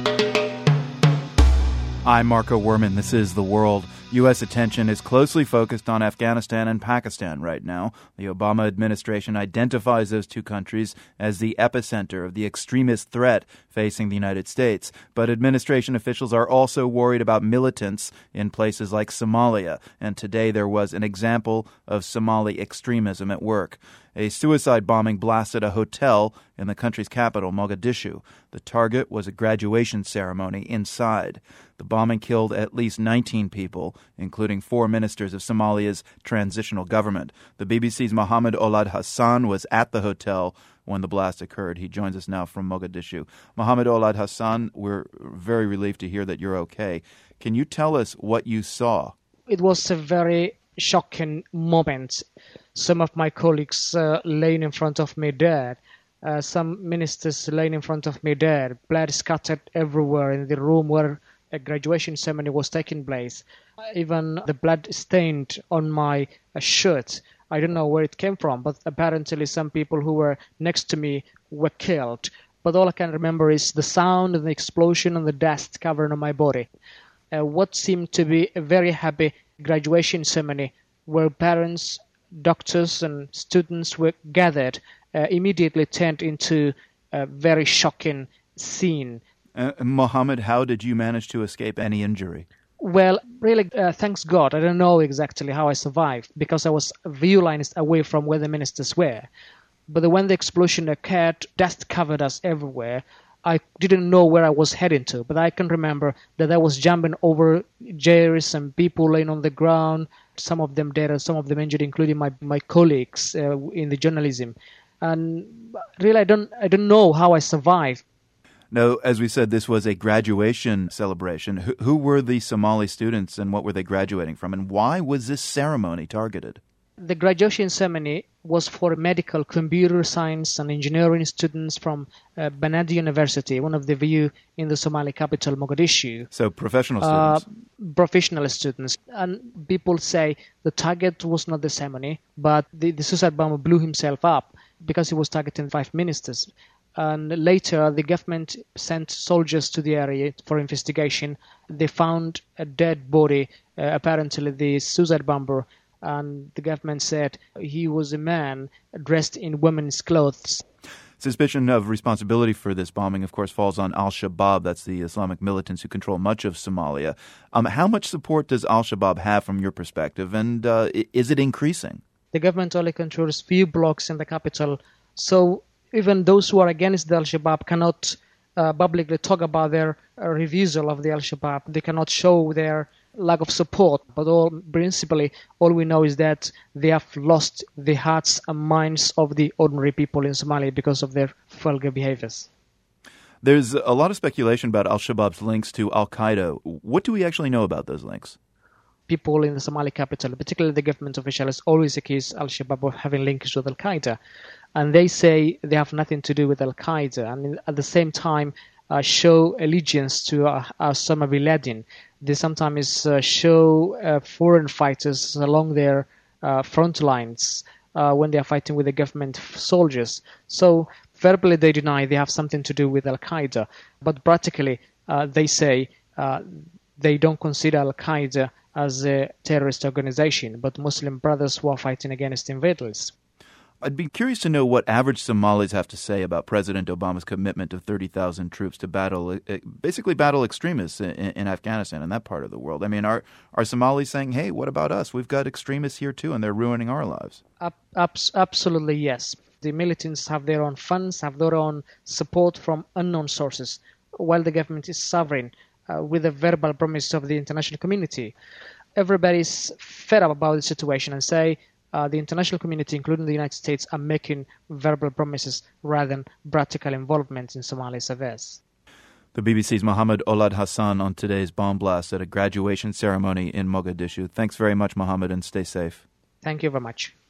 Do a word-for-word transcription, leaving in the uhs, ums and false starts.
I'm Marco Werman. This is The World. U S attention is closely focused on Afghanistan and Pakistan right now. The Obama administration identifies those two countries as the epicenter of the extremist threat facing the United States. But administration officials are also worried about militants in places like Somalia. And today there was an example of Somali extremism at work. A suicide bombing blasted a hotel in the country's capital, Mogadishu. The target was a graduation ceremony inside. The bombing killed at least nineteen people, including four ministers of Somalia's transitional government. The B B C's Mohammed Olad Hassan was at the hotel when the blast occurred. He joins us now from Mogadishu. Mohammed Olad Hassan, we're very relieved to hear that you're okay. Can you tell us what you saw? It was a very shocking moment. Some of my colleagues uh, laying in front of me dead. Uh, some ministers laying in front of me dead. Blood scattered everywhere in the room where a graduation ceremony was taking place. Even the blood stained on my uh, shirt. I don't know where it came from, but apparently some people who were next to me were killed. But all I can remember is the sound and the explosion and the dust covering on my body. Uh, what seemed to be a very happy graduation ceremony where parents, doctors and students were gathered uh, immediately turned into a very shocking scene. Uh, Mohammed, how did you manage to escape any injury? Well, really, uh, thanks God. I don't know exactly how I survived because I was a few lines away from where the ministers were. But when the explosion occurred, dust covered us everywhere. I didn't know where I was heading to, but I can remember that I was jumping over chairs and people laying on the ground, some of them dead and some of them injured, including my, my colleagues uh, in the journalism. And really, I don't I don't know how I survived. Now, as we said, this was a graduation celebration. Who, who were the Somali students and what were they graduating from? And why was this ceremony targeted? The graduation ceremony was for medical, computer science and engineering students from uh, Banadi University, one of the few in the Somali capital, Mogadishu. So professional students. Uh, professional students. And people say the target was not the ceremony, but the, the suicide bomber blew himself up because he was targeting five ministers. And later, the government sent soldiers to the area for investigation. They found a dead body, uh, apparently the suicide bomber, and the government said he was a man dressed in women's clothes. Suspicion of responsibility for this bombing, of course, falls on Al-Shabaab. That's the Islamic militants who control much of Somalia. Um, how much support does Al-Shabaab have from your perspective, and uh, is it increasing? The government only controls few blocks in the capital, so even those who are against the Al-Shabaab cannot uh, publicly talk about their uh, refusal of the Al-Shabaab. They cannot show their lack of support. But all, principally, all we know is that they have lost the hearts and minds of the ordinary people in Somalia because of their vulgar behaviors. There's a lot of speculation about Al-Shabaab's links to Al-Qaeda. What do we actually know about those links? People in the Somali capital, particularly the government officials, always accuse Al-Shabaab of having links with Al-Qaeda. And they say they have nothing to do with Al-Qaeda. And at the same time, uh, show allegiance to uh, Osama bin Laden. They sometimes uh, show uh, foreign fighters along their uh, front lines uh, when they are fighting with the government soldiers. So verbally they deny they have something to do with Al-Qaeda. But practically uh, they say uh, they don't consider Al-Qaeda as a terrorist organization, but Muslim brothers who are fighting against invaders. I'd be curious to know what average Somalis have to say about President Obama's commitment of thirty thousand troops to battle, basically battle extremists in, in Afghanistan and that part of the world. I mean, are are Somalis saying, hey, what about us? We've got extremists here too, and they're ruining our lives? Ab- abs- absolutely, yes. The militants have their own funds, have their own support from unknown sources, while the government is sovereign uh, with the verbal promise of the international community. Everybody's fed up about the situation and say, Uh, the international community, including the United States, are making verbal promises rather than practical involvement in Somalia's affairs. The B B C's Mohammed Olad Hassan on today's bomb blast at a graduation ceremony in Mogadishu. Thanks very much, Mohammed, and stay safe. Thank you very much.